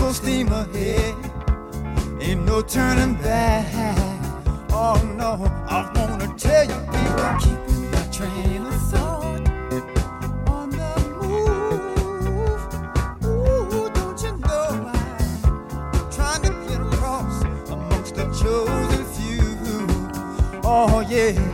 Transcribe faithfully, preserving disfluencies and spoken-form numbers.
full steam ahead. Ain't no turning back. Oh no, I wanna tell you, people, keeping my train of thought on the move. Ooh, don't you know I'm trying to get across amongst the chosen few. Oh yeah.